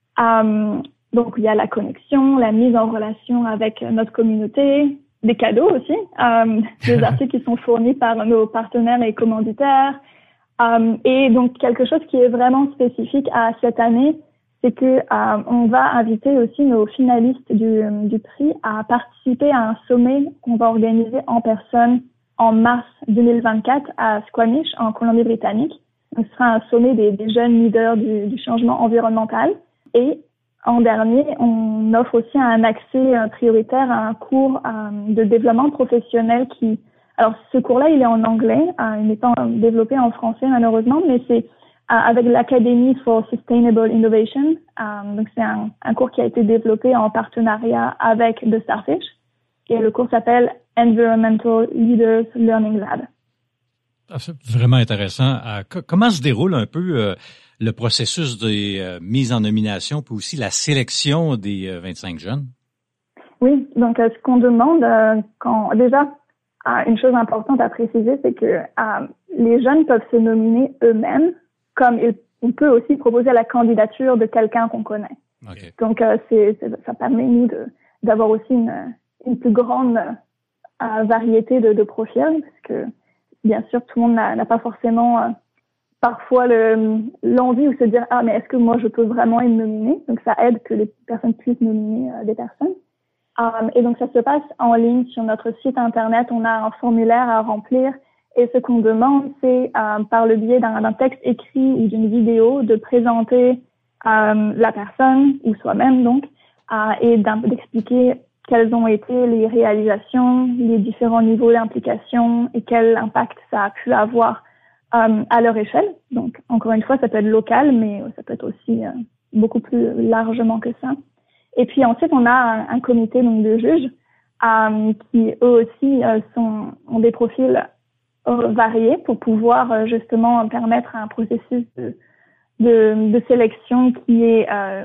Donc, il y a la connexion, la mise en relation avec notre communauté, des cadeaux aussi, des articles qui sont fournis par nos partenaires et commanditaires. Et donc, quelque chose qui est vraiment spécifique à cette année, c'est que on va inviter aussi nos finalistes du prix à participer à un sommet qu'on va organiser en personne en mars 2024 à Squamish, en Colombie-Britannique. Donc, ce sera un sommet des jeunes leaders du changement environnemental. Et en dernier, on offre aussi un accès prioritaire à un cours de développement professionnel alors ce cours-là, il est en anglais, il n'est pas développé en français malheureusement, mais c'est avec l'Academy for Sustainable Innovation. Donc c'est un cours qui a été développé en partenariat avec The Starfish et le cours s'appelle Environmental Leaders Learning Lab. C'est vraiment intéressant. Comment se déroule un peu le processus des mises en nomination, puis aussi la sélection des 25 jeunes? Oui, donc ce qu'on demande, déjà, une chose importante à préciser, c'est que les jeunes peuvent se nominer eux-mêmes, comme on peut aussi proposer la candidature de quelqu'un qu'on connaît. Okay. Donc ça permet nous d'avoir aussi une plus grande variété de profils, parce que bien sûr tout le monde n'a pas forcément parfois l'envie ou se dire mais est-ce que moi je peux vraiment être nominé? Donc ça aide que les personnes puissent nominer des personnes. Et donc ça se passe en ligne sur notre site internet. On a un formulaire à remplir et ce qu'on demande c'est par le biais d'un texte écrit ou d'une vidéo de présenter la personne ou soi-même donc et d'expliquer quelles ont été les réalisations, les différents niveaux d'implication et quel impact ça a pu avoir à leur échelle. Donc, encore une fois, ça peut être local, mais ça peut être aussi beaucoup plus largement que ça. Et puis ensuite, on a un comité donc de juges qui eux aussi ont des profils variés pour pouvoir justement permettre un processus de sélection qui est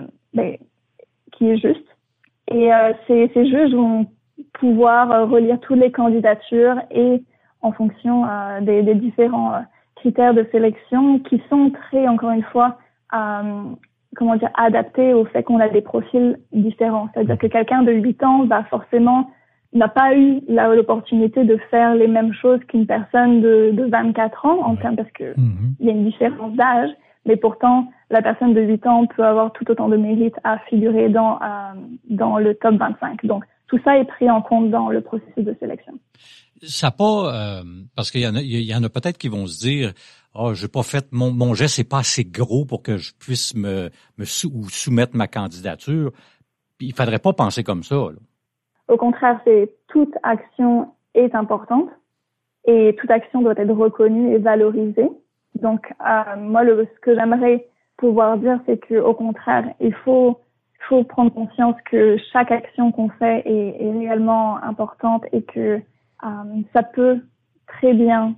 juste. Et ces juges vont pouvoir relire toutes les candidatures et en fonction des différents critères de sélection qui sont très, encore une fois, adaptés au fait qu'on a des profils différents. C'est-à-dire que quelqu'un de 8 ans forcément n'a pas eu l'opportunité de faire les mêmes choses qu'une personne de 24 ans en termes parce que il y a une différence d'âge, mais pourtant la personne de 8 ans peut avoir tout autant de mérite à figurer dans le top 25. Donc tout ça est pris en compte dans le processus de sélection. Ça pas parce qu'il y en a peut-être qui vont se dire j'ai pas fait mon geste c'est pas assez gros pour que je puisse me soumettre ma candidature. Il faudrait pas penser comme ça, là. Au contraire, toute action est importante et toute action doit être reconnue et valorisée. Donc, moi, ce que j'aimerais pouvoir dire, c'est que, au contraire, il faut prendre conscience que chaque action qu'on fait est réellement importante et que ça peut très bien,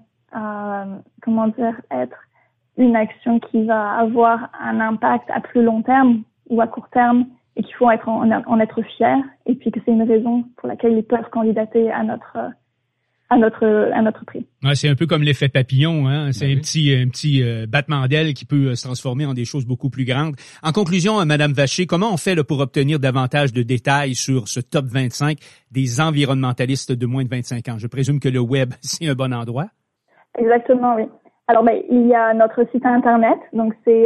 être une action qui va avoir un impact à plus long terme ou à court terme. Et qu'il faut en être fier, et puis que c'est une raison pour laquelle ils peuvent candidater à notre prix. Ouais, c'est un peu comme l'effet papillon, hein. C'est un petit battement d'ailes qui peut se transformer en des choses beaucoup plus grandes. En conclusion, Madame Vacher, comment on fait là, pour obtenir davantage de détails sur ce top 25 des environnementalistes de moins de 25 ans? Je présume que le web, c'est un bon endroit. Exactement, oui. Alors, il y a notre site internet, donc c'est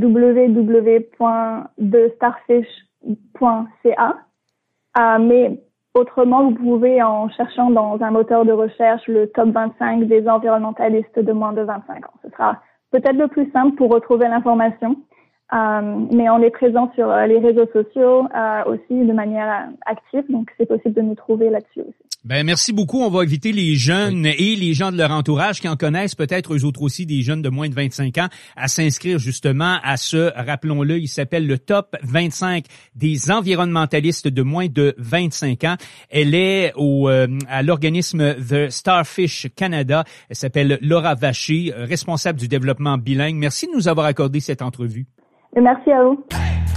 www.thestarfish.ca. Mais autrement, vous pouvez, en cherchant dans un moteur de recherche le top 25 des environnementalistes de moins de 25 ans. Ce sera peut-être le plus simple pour retrouver l'information. Mais on est présent sur les réseaux sociaux aussi de manière active, donc c'est possible de nous trouver là-dessus aussi. Ben merci beaucoup. On va inviter les jeunes et les gens de leur entourage qui en connaissent peut-être eux autres aussi, des jeunes de moins de 25 ans, à s'inscrire justement à ce, rappelons-le, il s'appelle le Top 25 des environnementalistes de moins de 25 ans. Elle est à l'organisme The Starfish Canada. Elle s'appelle Laura Vacher, responsable du développement bilingue. Merci de nous avoir accordé cette entrevue. Et merci à vous.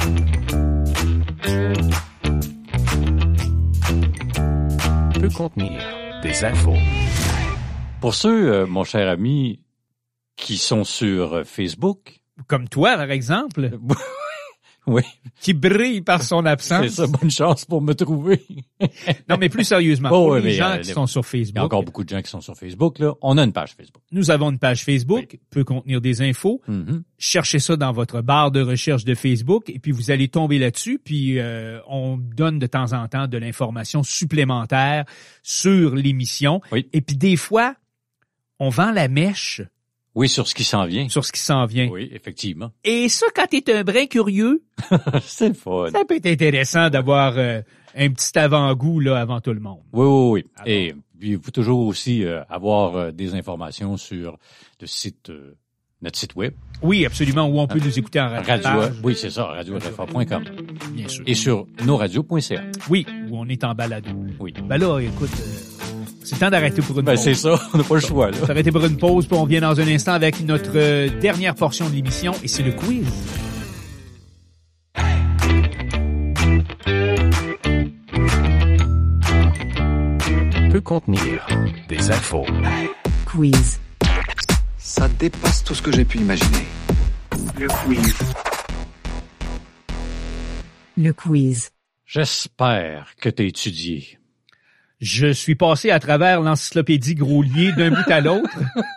Peut contenir des infos. Pour ceux, mon cher ami, qui sont sur Facebook. Comme toi, par exemple. Oui. Qui brille par son absence. C'est ça, bonne chance pour me trouver. Non, mais plus sérieusement, pour les gens qui sont sur Facebook. Il y a encore beaucoup de gens qui sont sur Facebook, là. On a une page Facebook. Nous avons une page Facebook, peut contenir des infos. Cherchez ça dans votre barre de recherche de Facebook et puis vous allez tomber là-dessus. Puis on donne de temps en temps de l'information supplémentaire sur l'émission. Oui. Et puis des fois, on vend la mèche. Oui, sur ce qui s'en vient. Sur ce qui s'en vient. Oui, effectivement. Et ça, quand t'es un brin curieux, c'est le fun. Ça peut être intéressant d'avoir un petit avant-goût là avant tout le monde. Oui. Alors, et puis, il faut toujours aussi avoir des informations sur notre site web. Oui, absolument, où on peut nous écouter en radio. Oui, c'est ça, radio-rfa.com. Bien sûr. Et sur nosradios.ca. Oui, où on est en balado. Oui. Ben là, écoute, c'est le temps d'arrêter pour une pause. C'est ça, on n'a pas le choix, là. S'arrêter pour une pause, puis on vient dans un instant avec notre dernière portion de l'émission, et c'est le quiz. Peut contenir des infos. Quiz. Ça dépasse tout ce que j'ai pu imaginer. Le quiz. Le quiz. J'espère que tu as étudié. Je suis passé à travers l'encyclopédie Grolier d'un bout à l'autre.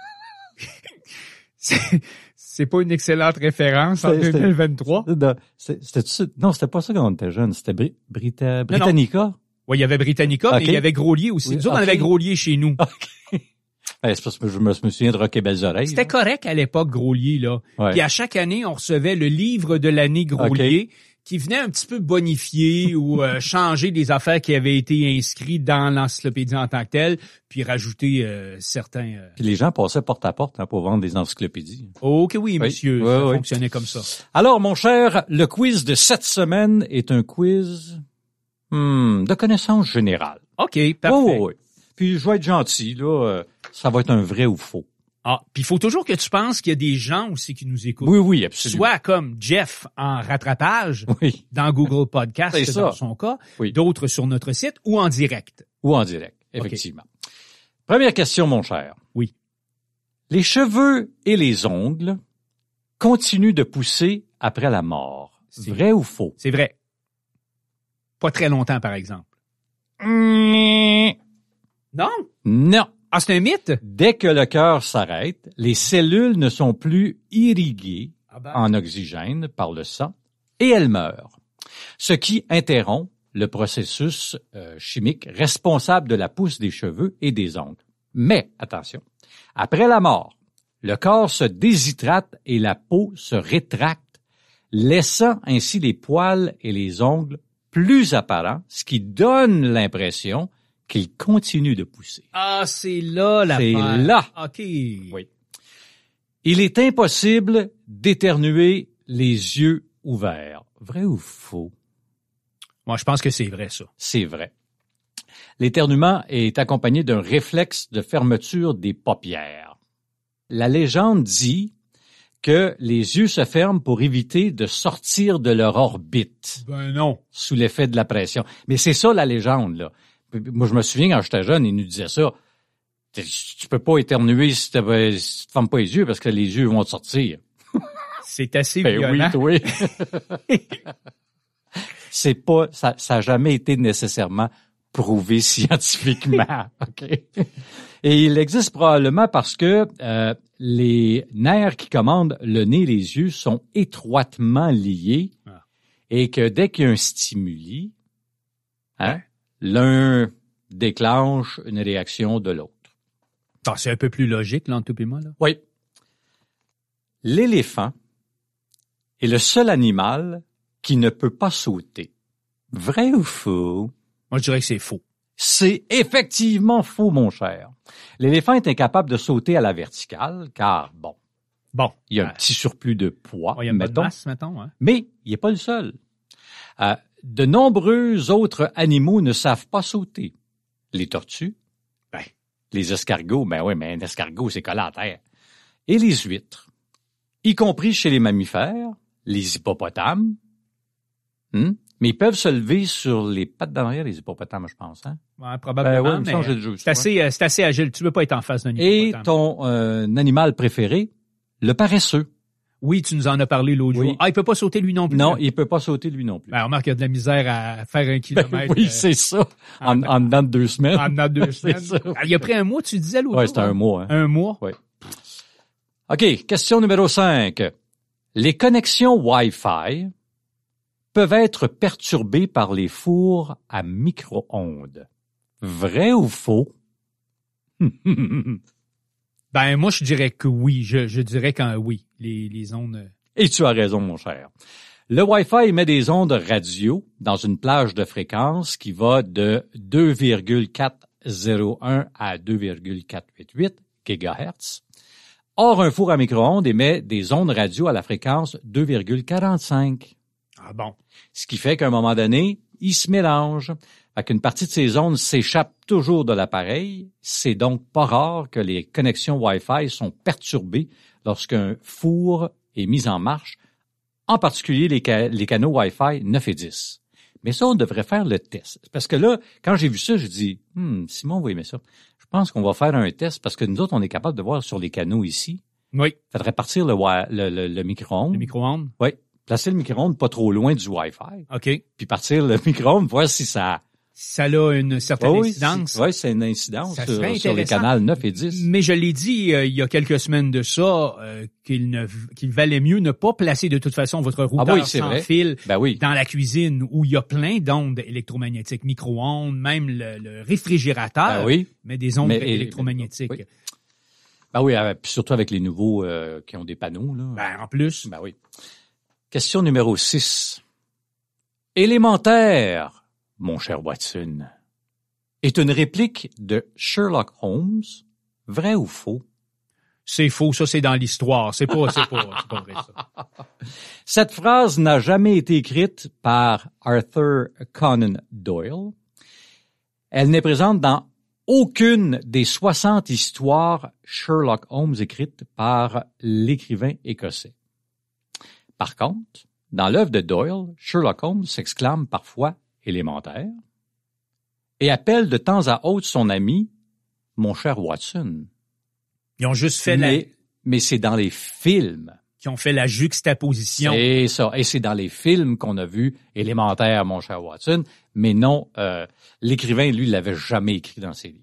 C'est pas une excellente référence en 2023. Non, c'était pas ça quand on était jeune. C'était Britannica. Oui, il y avait Britannica, mais il y avait Grolier aussi. Oui, nous autres, on avait Grolier chez nous. Okay. C'est parce que je me souviens de Rock et Belles Oreilles. C'était correct à l'époque, Grolier, là. Ouais. Puis à chaque année, on recevait le livre de l'année Grolier. Okay. qui venait un petit peu bonifier ou changer des affaires qui avaient été inscrites dans l'encyclopédie en tant que telle, puis rajouter certains... Puis les gens passaient porte à porte pour vendre des encyclopédies. Oh que oui, monsieur, Oui, ça oui. fonctionnait comme ça. Alors, mon cher, le quiz de cette semaine est un quiz de connaissance générale. OK, parfait. Oui. Puis je vais être gentil, là, ça va être un vrai ou faux. Ah, puis il faut toujours que tu penses qu'il y a des gens aussi qui nous écoutent. Oui, absolument. Soit comme Jeff en rattrapage Oui, dans Google Podcast, C'est ça. dans son cas, Oui. d'autres sur notre site ou en direct. ou en direct, effectivement. Première question, mon cher. Oui. Les cheveux et les ongles continuent de pousser après la mort. C'est- Vrai ou faux? C'est vrai. Pas très longtemps, par exemple. Non? Non. Ah, c'est un mythe? Dès que le cœur s'arrête, les cellules ne sont plus irriguées Ah ben. en oxygène par le sang et elles meurent. Ce qui interrompt le processus chimique responsable de la pousse des cheveux et des ongles. Mais, attention, après la mort, le corps se déshydrate et la peau se rétracte, laissant ainsi les poils et les ongles plus apparents, ce qui donne l'impression qu'ils continuent de pousser. Ah, c'est là la C'est là. OK. Oui. Il est impossible d'éternuer les yeux ouverts. Vrai ou faux? Moi, je pense que c'est vrai, ça. C'est vrai. L'éternuement est accompagné d'un réflexe de fermeture des paupières. La légende dit que les yeux se ferment pour éviter de sortir de leur orbite Ben non. sous l'effet de la pression. Mais c'est ça la légende, là. Moi, je me souviens quand j'étais jeune, ils nous disaient ça. Tu peux pas éternuer si tu te fermes pas les yeux parce que les yeux vont te sortir. C'est assez Ben violent. oui, c'est pas, ça a jamais été nécessairement prouvé scientifiquement. OK? Et il existe probablement parce que les nerfs qui commandent le nez et les yeux sont étroitement liés et que dès qu'il y a un stimuli, l'un déclenche une réaction de l'autre. Ah, c'est un peu plus logique, là, entre toi et moi, là. Oui. L'éléphant est le seul animal qui ne peut pas sauter. Vrai ou faux? Moi, je dirais que c'est faux. C'est effectivement faux, mon cher. L'éléphant est incapable de sauter à la verticale, car, bon, il y a un petit surplus de poids, il y a une bonne mettons, masse, mettons, hein. mais il n'est pas le seul. De nombreux autres animaux ne savent pas sauter. Les tortues, les escargots, ben oui, mais un escargot, c'est collé à terre. Et les huîtres, y compris chez les mammifères, les hippopotames, mais ils peuvent se lever sur les pattes d'arrière, les hippopotames, je pense. Hein? Ouais, probablement, mais c'est assez agile. Tu veux pas être en face d'un Et hippopotame. ton animal préféré, le paresseux. Oui, tu nous en as parlé l'autre jour. Ah, il peut pas sauter lui non plus. Non, il peut pas sauter lui non plus. Ben, remarque qu'il y a de la misère à faire 1 kilomètre. Oui, c'est ça. En dedans de 2 semaines. En dedans de 2 semaines. Ça. Il a pris un mois, tu disais l'autre jour. Oui, c'était un mois. Hein. Un mois? Oui. OK, question numéro 5. Les connexions Wi-Fi peuvent être perturbées par les fours à micro-ondes. Vrai ou faux? Ben, moi, je dirais que oui. Je dirais qu'un oui. Les ondes... Et tu as raison, mon cher. Le Wi-Fi émet des ondes radio dans une plage de fréquence qui va de 2,401 à 2,488 GHz. Or, un four à micro-ondes émet des ondes radio à la fréquence 2,45. Ah bon? Ce qui fait qu'à un moment donné, ils se mélangent. Fait qu'une partie de ces ondes s'échappe toujours de l'appareil. C'est donc pas rare que les connexions Wi-Fi sont perturbées lorsqu'un four est mis en marche, en particulier les canaux Wi-Fi 9 et 10. Mais ça, on devrait faire le test. Parce que là, quand j'ai vu ça, je dis, Simon va aimer ça. Je pense qu'on va faire un test parce que nous autres, on est capable de voir sur les canaux ici. Oui. Faudrait partir le micro-ondes. Le micro-ondes? Oui. Placer le micro-ondes pas trop loin du Wi-Fi. OK. Puis partir le micro-ondes, voir si ça... Ça a une certaine incidence. Oui, c'est une incidence sur les canaux 9 et 10. Mais je l'ai dit il y a quelques semaines de ça, qu'il valait mieux ne pas placer de toute façon votre routeur sans fil dans la cuisine où il y a plein d'ondes électromagnétiques, micro-ondes, même le réfrigérateur, mais des ondes électromagnétiques. Oui. Ben oui, puis surtout avec les nouveaux qui ont des panneaux. Là. Ben en plus. Ben oui. Question numéro 6. Élémentaire, mon cher Watson, est une réplique de Sherlock Holmes, vrai ou faux? C'est faux, ça c'est dans l'histoire. C'est pas vrai ça. Cette phrase n'a jamais été écrite par Arthur Conan Doyle. Elle n'est présente dans aucune des 60 histoires Sherlock Holmes écrites par l'écrivain écossais. Par contre, dans l'œuvre de Doyle, Sherlock Holmes s'exclame parfois « élémentaire » et appelle de temps à autre son ami « mon cher Watson ». Ils ont juste fait Mais c'est dans les films. Qui ont fait la juxtaposition. C'est ça. Et c'est dans les films qu'on a vu élémentaire, mon cher Watson. Mais non, l'écrivain, lui, l'avait jamais écrit dans ses livres.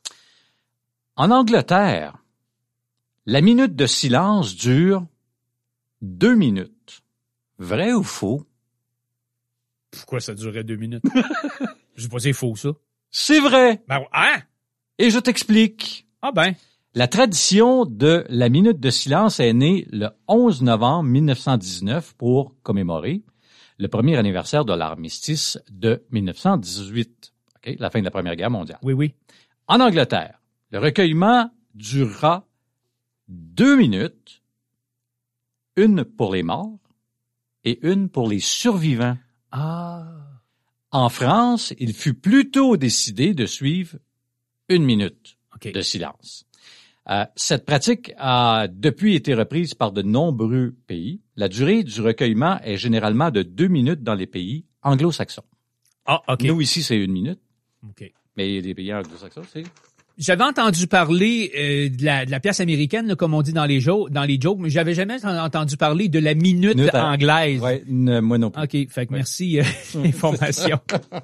En Angleterre, la minute de silence dure 2 minutes. Vrai ou faux? Pourquoi ça durait 2 minutes? Je sais pas si c'est faux, ça. C'est vrai. Ben, hein? Et je t'explique. Ah ben. La tradition de la minute de silence est née le 11 novembre 1919 pour commémorer le premier anniversaire de l'armistice de 1918, okay, la fin de la Première Guerre mondiale. Oui, oui. En Angleterre, le recueillement durera 2 minutes, une pour les morts et une pour les survivants. Ah. En France, il fut plutôt décidé de suivre 1 minute de silence. Cette pratique a depuis été reprise par de nombreux pays. La durée du recueillement est généralement de 2 minutes dans les pays anglo-saxons. Ah, OK. Nous, ici, c'est 1 minute. OK. Mais il y a des pays anglo-saxons, c'est... J'avais entendu parler de la pièce américaine, là, comme on dit dans les jokes, mais j'avais jamais entendu parler de la minute anglaise. Ouais, moi non plus. OK, fait que merci l'information.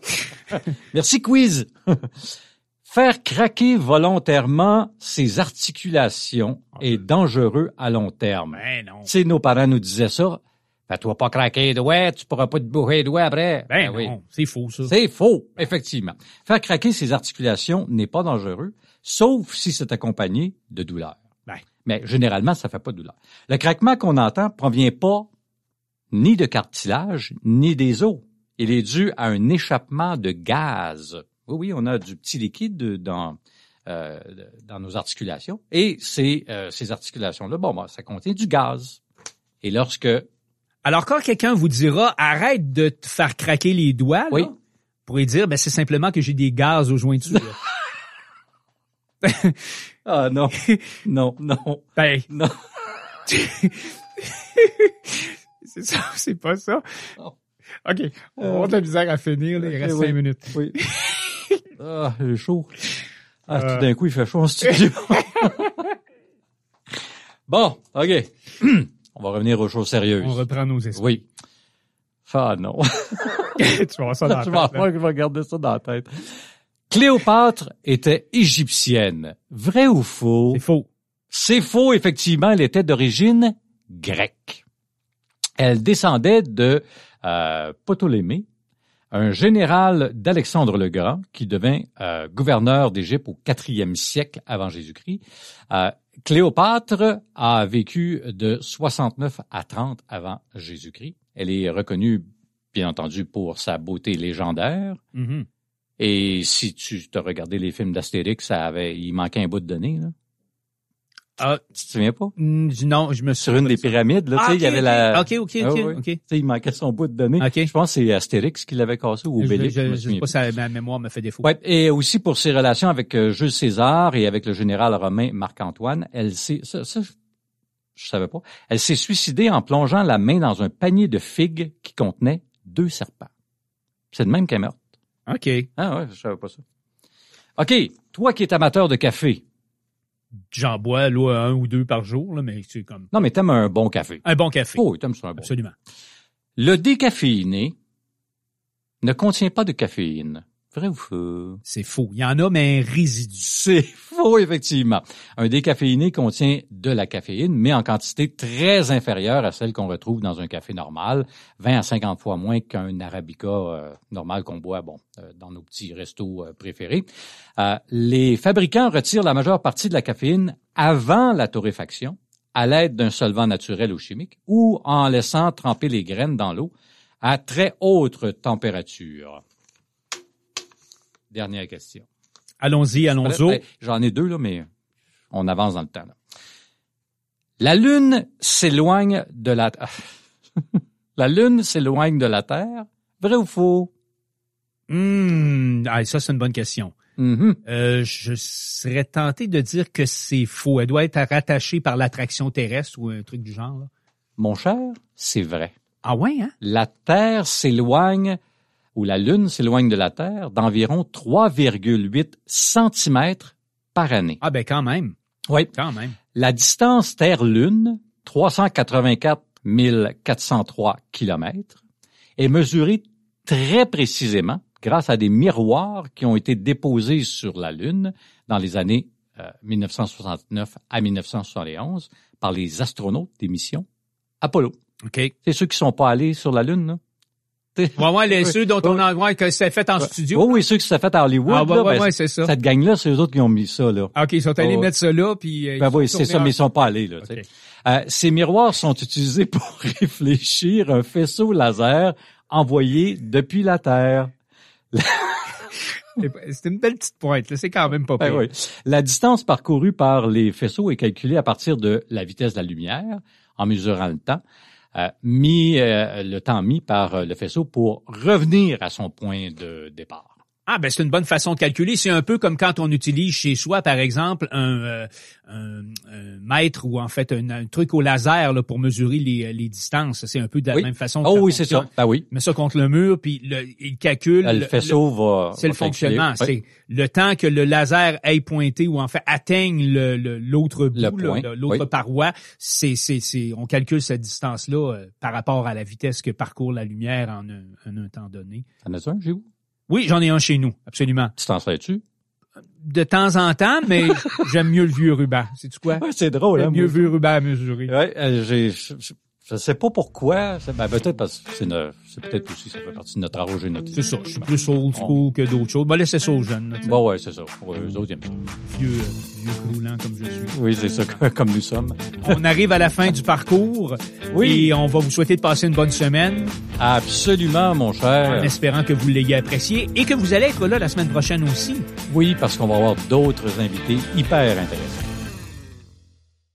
Merci quiz. Faire craquer volontairement ses articulations est dangereux à long terme. Ben non. Tu sais, nos parents nous disaient ça. Fais-toi pas craquer les doigts, tu pourras pas te bourrer les doigts après. Ben oui. non, c'est faux, ça. C'est faux, effectivement. Faire craquer ses articulations n'est pas dangereux, sauf si c'est accompagné de douleur. Ben. Mais généralement, ça fait pas de douleur. Le craquement qu'on entend provient pas ni de cartilage, ni des os. Il est dû à un échappement de gaz. Oui, on a du petit liquide dans nos articulations. Et ces articulations-là, ça contient du gaz. Et lorsque... Alors, quand quelqu'un vous dira « Arrête de te faire craquer les doigts », oui. Là, vous pourrez dire « C'est simplement que j'ai des gaz aux jointures. » Ah non, non. Ben, non. C'est ça, c'est pas ça. Non. OK, on a de la misère à finir, là, il reste 5 minutes. Oui. Ah, j'ai chaud. Ah, tout d'un coup, il fait chaud en studio. Bon, OK. On va revenir aux choses sérieuses. On reprend nos esprits. Oui. Ah non. Tu vas avoir ça dans la tête. Je vais garder ça dans la tête. Cléopâtre était égyptienne. Vrai ou faux? C'est faux. C'est faux, effectivement. Elle était d'origine grecque. Elle descendait de Ptolémée, un général d'Alexandre le Grand qui devint gouverneur d'Égypte au 4e siècle avant Jésus-Christ. Cléopâtre a vécu de 69 à 30 avant Jésus-Christ. Elle est reconnue, bien entendu, pour sa beauté légendaire. Mm-hmm. Et si tu as regardé les films d'Astérix, il manquait un bout de nez, là. Ah, tu te souviens pas? Non, je me souviens. Sur une des pyramides, là, tu sais, il y avait la... OK. Tu sais, il manquait son bout de nez. Okay. Je pense que c'est Astérix qui l'avait cassé ou Obélix. Je sais pas si ma mémoire me fait défaut. Ouais, et aussi pour ses relations avec Jules César et avec le général romain Marc-Antoine, ça, je savais pas. Elle s'est suicidée en plongeant la main dans un panier de figues qui contenait 2 serpents. C'est de même qu'elle est morte. OK. Ah ouais, je savais pas ça. OK, toi qui es amateur de café. J'en bois, là, 1 ou 2 par jour, là, mais c'est comme... Non, mais t'aimes un bon café. Un bon café. Oh, t'aimes ça un bon. Absolument. Le décaféiné ne contient pas de caféine. Vrai ou faux? C'est faux. Il y en a, mais un résidu. C'est faux, effectivement. Un décaféiné contient de la caféine, mais en quantité très inférieure à celle qu'on retrouve dans un café normal, 20 à 50 fois moins qu'un arabica normal qu'on boit dans nos petits restos préférés. Les fabricants retirent la majeure partie de la caféine avant la torréfaction, à l'aide d'un solvant naturel ou chimique, ou en laissant tremper les graines dans l'eau, à très haute température? Dernière question. Allons-y. J'en ai 2, là, mais on avance dans le temps. Là. La Lune s'éloigne de la La Lune s'éloigne de la Terre. Vrai ou faux? Ça, c'est une bonne question. Je serais tenté de dire que c'est faux. Elle doit être rattachée par l'attraction terrestre ou un truc du genre. Là. Mon cher, c'est vrai. Ah ouais, hein? La Terre s'éloigne, ou la Lune s'éloigne de la Terre d'environ 3,8 centimètres par année. Ah ben quand même. Oui. Quand même. La distance Terre-Lune, 384 403 kilomètres, est mesurée très précisément grâce à des miroirs qui ont été déposés sur la Lune dans les années 1969 à 1971 par les astronautes des missions Apollo. OK. C'est ceux qui sont pas allés sur la Lune, là. Ceux dont on en voit que c'est fait en studio. Oui, ceux qui s'est fait à Hollywood. C'est ça. Cette gang-là, c'est eux autres qui ont mis ça, là. OK, ils sont allés mettre ça là, puis... c'est ça, mais ils sont pas allés, là. Okay. Ces miroirs sont utilisés pour réfléchir un faisceau laser envoyé depuis la Terre. C'est une belle petite pointe, là. C'est quand même pas pire. Oui. La distance parcourue par les faisceaux est calculée à partir de la vitesse de la lumière, en mesurant le temps. Le temps mis par le faisceau pour revenir à son point de départ. Ah ben c'est une bonne façon de calculer. C'est un peu comme quand on utilise chez soi, par exemple, un mètre ou en fait un truc au laser là, pour mesurer les distances. C'est un peu de la même façon. Oh oui, c'est ça. Ben oui. Mais ça contre le mur, puis il calcule. Le faisceau va. C'est le fonctionnement. Oui. C'est le temps que le laser ait pointé ou en fait atteigne l'autre bout, l'autre paroi. On calcule cette distance-là par rapport à la vitesse que parcourt la lumière en un temps donné. T'en as un chez vous? Oui, j'en ai un chez nous, absolument. Tu t'en sers-tu? De temps en temps, mais j'aime mieux le vieux ruban. C'est-tu quoi? Ouais, c'est drôle, hein? Mieux vieux ruban à mesurer. Ouais, je sais pas pourquoi. Peut-être parce que c'est peut-être aussi, ça fait partie de notre âge et notre... C'est ça. Je suis plus old school que d'autres choses. Laissez ça aux jeunes. Ouais, c'est ça. Ouais, eux autres, ils aiment ça. Vieux croulant comme je suis. Oui, c'est ça, comme nous sommes. On arrive à la fin du parcours. Oui. Et on va vous souhaiter de passer une bonne semaine. Absolument, mon cher. En espérant que vous l'ayez apprécié et que vous allez être là la semaine prochaine aussi. Oui, parce qu'on va avoir d'autres invités hyper intéressants.